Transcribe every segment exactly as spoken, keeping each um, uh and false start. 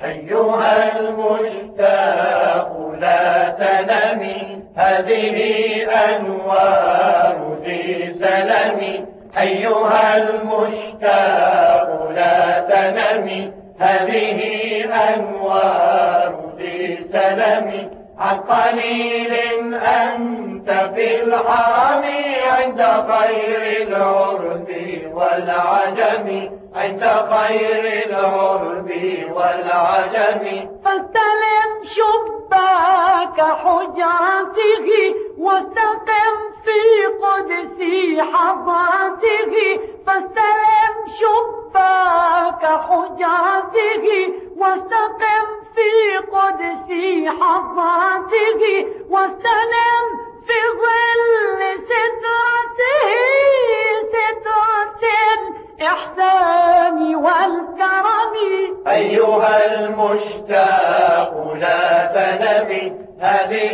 أيها المشتاق لا تنمي، هذه أنوار ذي سلم. أيها المشتاق لا تنمي، هذه أنوار ذي سلم. عن قليل أنت في الحرم، عند خير العرب والعجم، عند خير العرب والعجم. فاستلم شباك حجرته، واستقم في قدس حضرته. فاستلم شباك حجرته، واستقم في قدس حضرته. واستلم في ظل سترته، سترة الإحسان والكرم. أيها المشتاق لا تنمي، هذه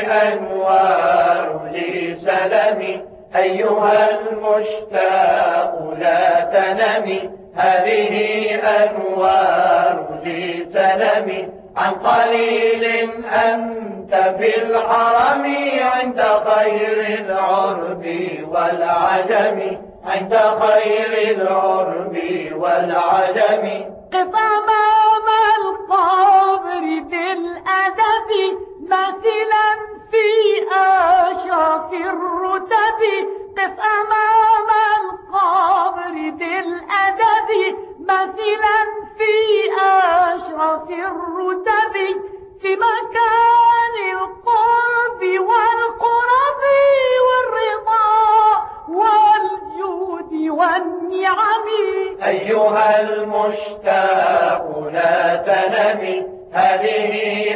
أنوار لي سلم. أيها المشتاق لا تنمي، هذه أنوار لي سلم. عن قليل أنت في الحرم، عند خير العرب والعجم، عند خير العرب والعجم. قف أمام القبر بالأدب، مثلا في أشرف الرتب. قف أمام القبر بالأدب، مثلا في أشرف الرتب. في مكان القرب والقرب، والرضا والجود والنعم. أيها المشتاق لا تنمي، هذه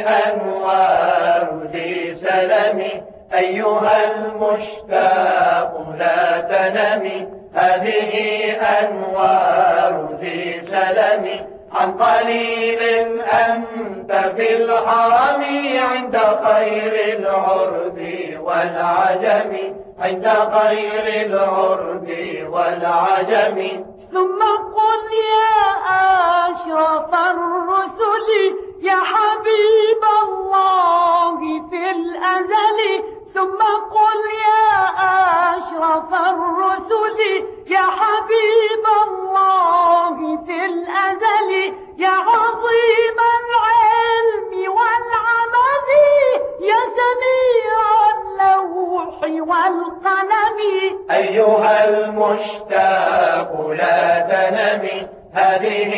أنوار ذي سلم. أيها المشتاق لا تنمي، هذه أنوار ذي سلم. عن قليل أنت في الحرم، عند خير العرب والعجم، عند خير العرب والعجم. ثم قل يا أشرف الرسل، يا حبيب الله في الأزل. ثم قل يا أشرف الرسل، يا حبيب الله في الأزل. يا عظيم العلم والعمل، يا سمير اللوح والقلم. أيها المشتاق لا تنمي، هذه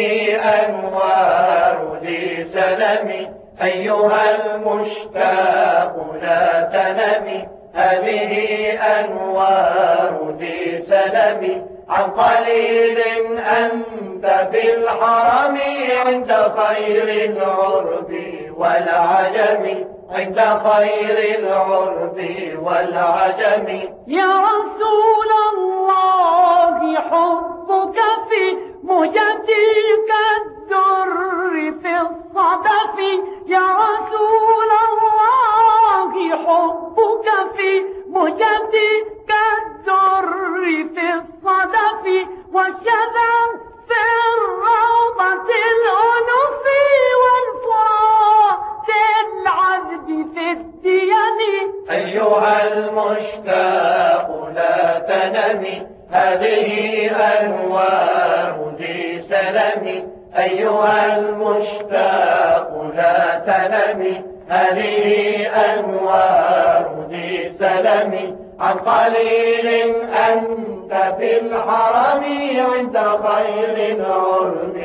أنوار ذي سلم. أيها المشتاق لا تنمي، هذه أنوار ذي سلم. عن قليل أنت في الحرم، عند خير العرب والعجم، عند خير العرب والعجم. يا رسول الله حبك في مهجتك الدر في الصدف. يا رسول الله حبك في مهجتك الدر في الصدف. والشذا في الروضة الأنف، والفؤاد العذب في الديم. أيها المشتاق لا تنمي، هذه أنوار ذي سلم. أيها المشتاق لا تنمي، هذه أنوار ذي سلم. عن قليل أنت في الحرم، عند خير العرب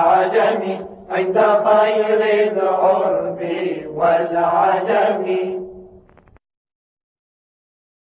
والعجم، عند خير العرب والعجم.